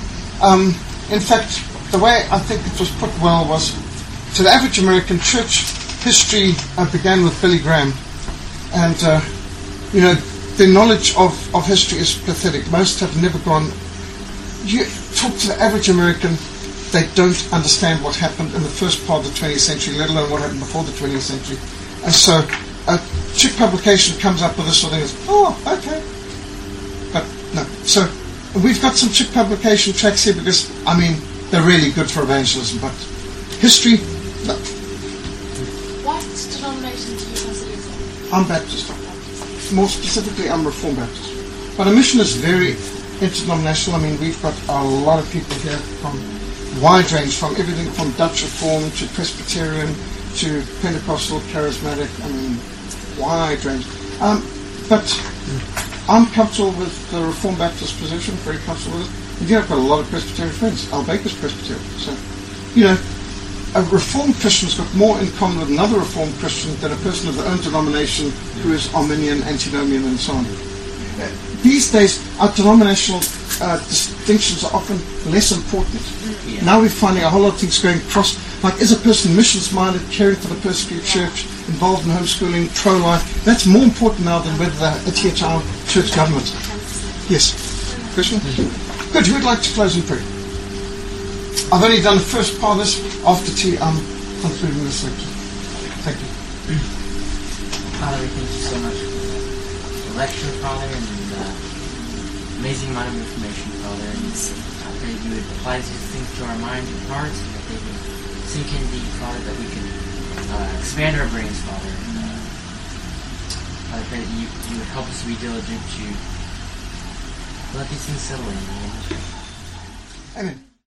In fact, the way I think it was put well was, to the average American, church history began with Billy Graham, and their knowledge of history is pathetic. Most have never gone. You talk to the average American, they don't understand what happened in the first part of the 20th century, let alone what happened before the 20th century. And so a Chick Publication comes up with this sort of thing, oh, okay. But no. So we've got some Chick Publication tracks here because, they're really good for evangelism, but history, no. What denomination do you consider yourself? I'm Baptist. More specifically, I'm Reformed Baptist. But our mission is very interdenominational. We've got a lot of people here from wide range, from everything from Dutch Reform to Presbyterian to Pentecostal, Charismatic, wide range. But I'm comfortable with the Reformed Baptist position, very comfortable with it. And I've got a lot of Presbyterian friends. Al Baker's Presbyterian. So, a Reformed Christian's got more in common with another Reformed Christian than a person of their own denomination who is Arminian, Antinomian, and so on. These days, our denominational distinctions are often less important. Yeah. Now we're finding a whole lot of things going across. Like, is a person missions-minded, caring for the persecuted church, involved in homeschooling, pro-life? That's more important now than whether they adhere to our church government. Yes. Question? Good. Who would like to close in prayer? I've only done the first part of this. After tea, I'm concluding this lecture. Thank you. Father, we thank you so much for the lecture, Father, and the amazing amount of information, Father. And I pray that you would apply these things to our minds and hearts, and that they would sink in deep, Father, that we can expand our brains, Father. And, I pray that you would help us to be diligent to let these things settle in. Amen.